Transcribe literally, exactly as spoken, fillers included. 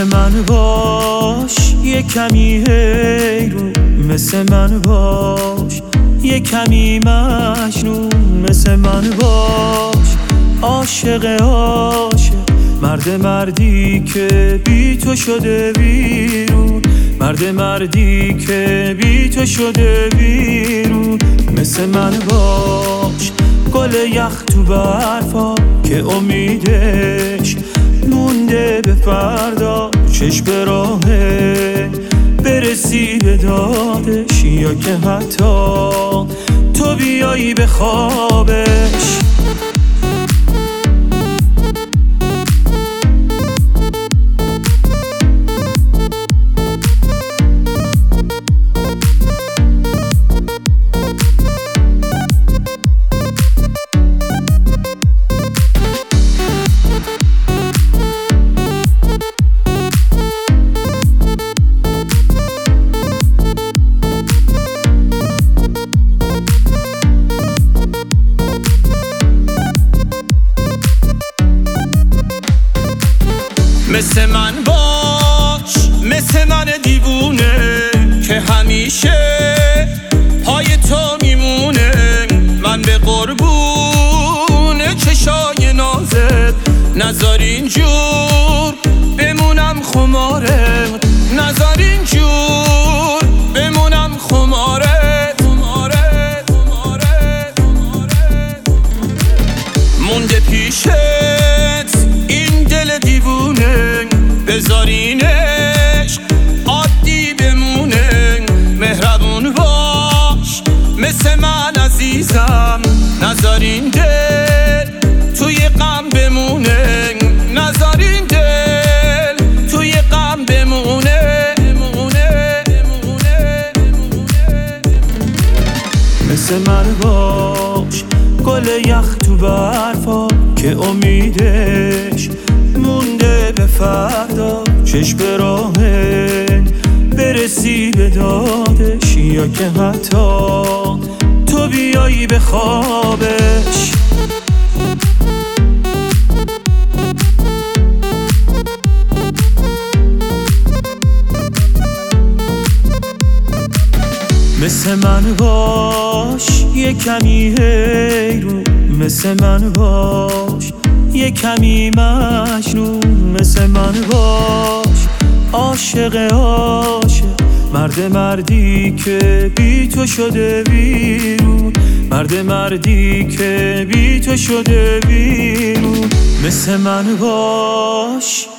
من باش یه کمی حیرون، مثل من باش یه کمی مجنون، مثل من باش عاشق عاشق، مرد مردی که بی تو شده بیرون، مرد مردی که بی تو شده بیرون، مثل من باش گل یخ تو برفا که امیدش مونده به فردا، چشم به راهه برسی به دادش، یا که حتی تو بیایی به خوابش. مثل من باش، مثل من دیوونه که همیشه پای تو میمونه، من به قربون چشای نازت نذار اینجور بمونم خماره، نذار اینجور بمونم خماره، خماره، خماره، خماره. مونده پیشت این دل دیوونه، بذارین عشق عادی بمونه، مهربون باش مثل من عزیزم، نذارین دل توی غم بمونه، نذارین دل توی غم بمونه، بمونه، بمونه، بمونه. مثل من باش گل یخ تو برفا که امیدش مونده به فردا، چشم به راهه برسی به دادش، یا که حتی تو بیایی به خوابش. مثل من باش یه کمی حیرون، مثل من باش یه کمی مجنون، مثل من باش عاشق عاشق، مرد مردی که بی تو شده بیرون، مرد مردی که بی تو شده بیرون، مثل من باش.